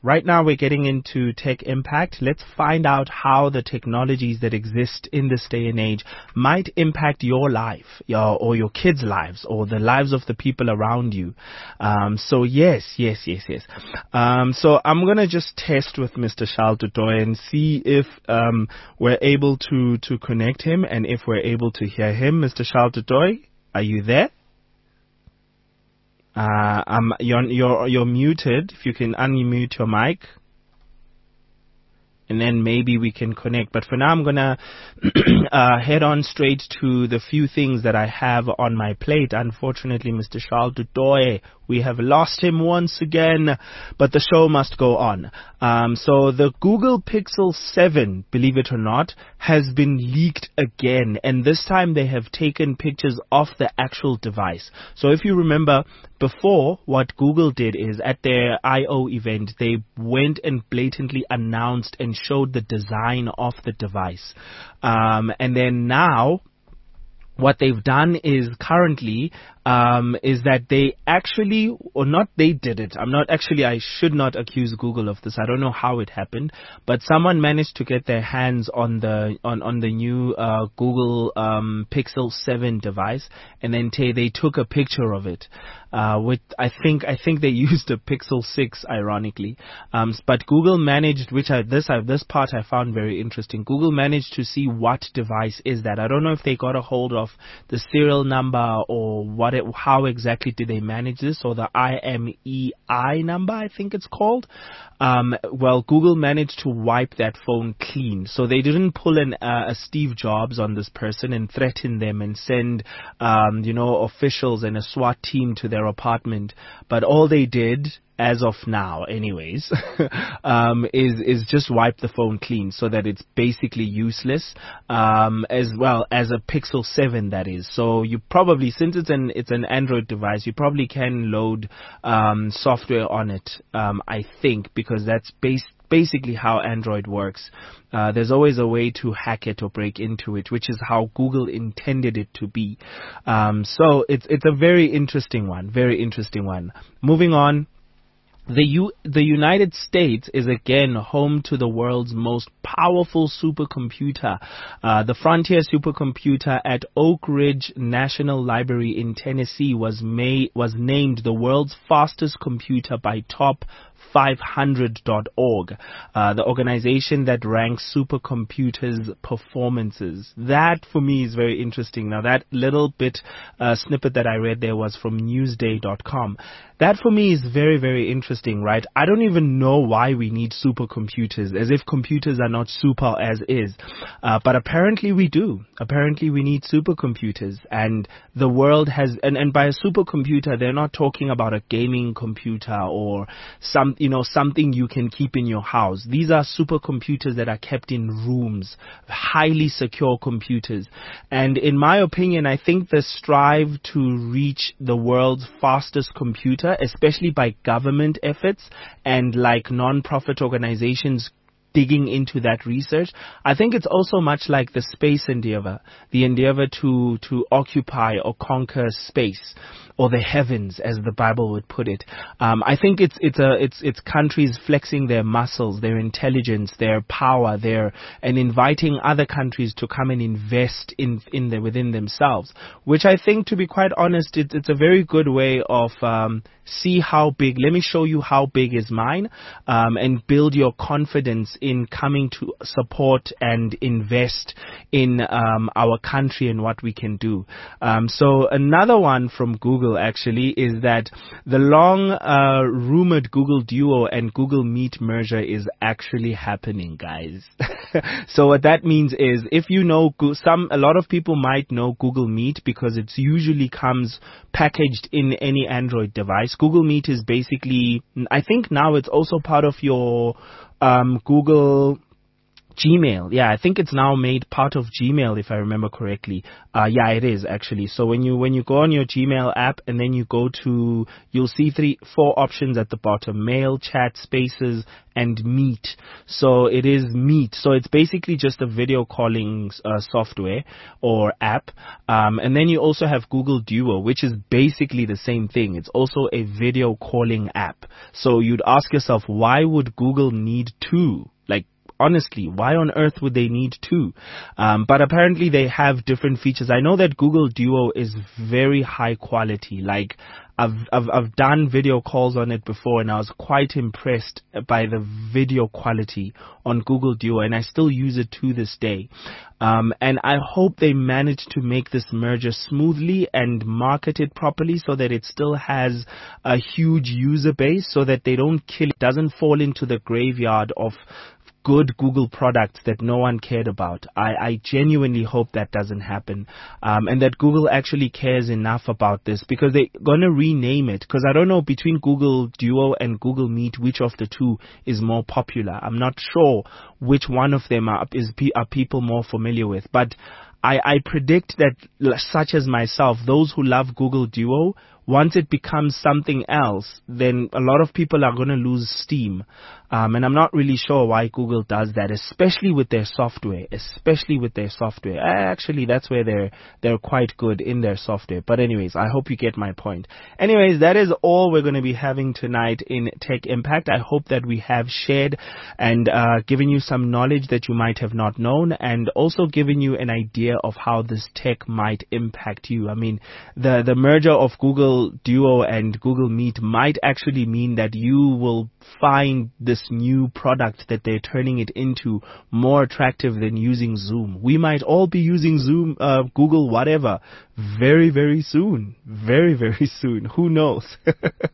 right now we're getting into Tech Impact. Let's find out how the technologies that exist in this day and age might impact your life, or your kids' lives, or the lives of the people around you. So yes. So I'm gonna just test with Mr. Charles du Toit and see if we're able to connect him and if we're able to hear him. Mr. Charles du Toit, are you there? You're muted. If you can unmute your mic, and then maybe we can connect. But for now, I'm gonna head on straight to the few things that I have on my plate. Unfortunately, Mr. Charles du Toit, we have lost him once again, but the show must go on. So the Google Pixel 7, believe it or not, has been leaked again, and this time they have taken pictures of the actual device. So if you remember, before, what Google did is at their I/O event, they went and blatantly announced and showed the design of the device. And then now, what they've done is currently is that they actually, or not they did it. I should not accuse Google of this. I don't know how it happened, but someone managed to get their hands on the new Google Pixel 7 device, and then they took a picture of it. With I think they used a Pixel 6, ironically. But Google managed, this part I found very interesting. Google managed to see what device is that. I don't know if they got a hold of the serial number or how exactly did they manage this, or the IMEI number, I think it's called. Well, Google managed to wipe that phone clean. So they didn't pull a Steve Jobs on this person and threaten them and send, officials and a SWAT team to their apartment. But all they did, as of now anyways, is just wipe the phone clean so that it's basically useless, as well as a Pixel 7, that is. So you probably, since it's an Android device, you probably can load software on it, I think, because that's basically how Android works. There's always a way to hack it or break into it, which is how Google intended it to be. So it's a very interesting one. Moving on. The United States is again home to the world's most powerful supercomputer. The Frontier supercomputer at Oak Ridge National Library in Tennessee was named the world's fastest computer by Top500.org, the organization that ranks supercomputers' performances. That for me is very interesting. Now that little bit snippet that I read there was from Newsday.com. That for me is very, very interesting, right? I don't even know why we need supercomputers, as if computers are not super as is. But apparently we do. Apparently we need supercomputers, and the world has, and by a supercomputer, they're not talking about a gaming computer or something you can keep in your house. These are supercomputers that are kept in rooms, highly secure computers. And in my opinion, I think the strive to reach the world's fastest computer, especially by government efforts and like non-profit organizations digging into that research, I think it's also much like the space endeavor, the endeavor to occupy or conquer space, or the heavens, as the Bible would put it. I think it's countries flexing their muscles, their intelligence, their power, and inviting other countries to come and invest within themselves. Which I think, to be quite honest, it's a very good way of see how big. Let me show you how big is mine, and build your confidence in coming to support and invest in our country and what we can do. So another one from Google actually is that the long rumored Google Duo and Google Meet merger is actually happening, guys. So what that means is, if you know, a lot of people might know Google Meet because it usually comes packaged in any Android device. Google Meet is basically, I think now it's also part of your Google Gmail, yeah, I think it's now made part of Gmail if I remember correctly. Yeah, it is actually. So when you go on your Gmail app and then you go to, you'll see four options at the bottom: Mail, Chat, Spaces, and Meet. So it is Meet. So it's basically just a video calling software or app. And then you also have Google Duo, which is basically the same thing. It's also a video calling app. So you'd ask yourself, why would Google need two? Like, honestly, why on earth would they need two? But apparently they have different features. I know that Google Duo is very high quality. Like, I've done video calls on it before, and I was quite impressed by the video quality on Google Duo, and I still use it to this day. And I hope they manage to make this merger smoothly and market it properly so that it still has a huge user base, so that they don't kill it, doesn't fall into the graveyard of good Google products that no one cared about. I genuinely hope that doesn't happen, and that Google actually cares enough about this, because they're going to rename it. Because I don't know, between Google Duo and Google Meet, which of the two is more popular. I'm not sure which one of them are people more familiar with, but I predict that, such as myself, those who love Google Duo, once it becomes something else, then a lot of people are going to lose steam. And I'm not really sure why Google does that, especially with their software. Actually, that's where they're quite good in their software. But anyways, I hope you get my point. Anyways, that is all we're going to be having tonight in Tech Impact. I hope that we have shared and given you some knowledge that you might have not known, and also given you an idea of how this tech might impact you. I mean, the merger of Google Duo and Google Meet might actually mean that you will find this new product that they're turning it into more attractive than using Zoom. We might all be using Zoom, Google, whatever, very, very soon. Very, very soon. Who knows?